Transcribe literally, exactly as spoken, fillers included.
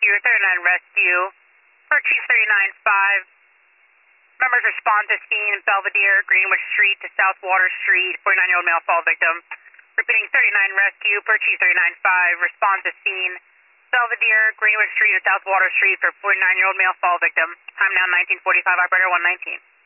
Rescue, thirty-nine Rescue, for Chief thirty-nine five. Members respond to scene, Belvedere, Greenwich Street to South Water Street, forty-nine-year-old male fall victim. Repeating thirty-nine Rescue, per Chief thirty-nine five, respond to scene, Belvedere, Greenwich Street to South Water Street for forty-nine-year-old male fall victim. Time now nineteen forty-five, operator one nineteen.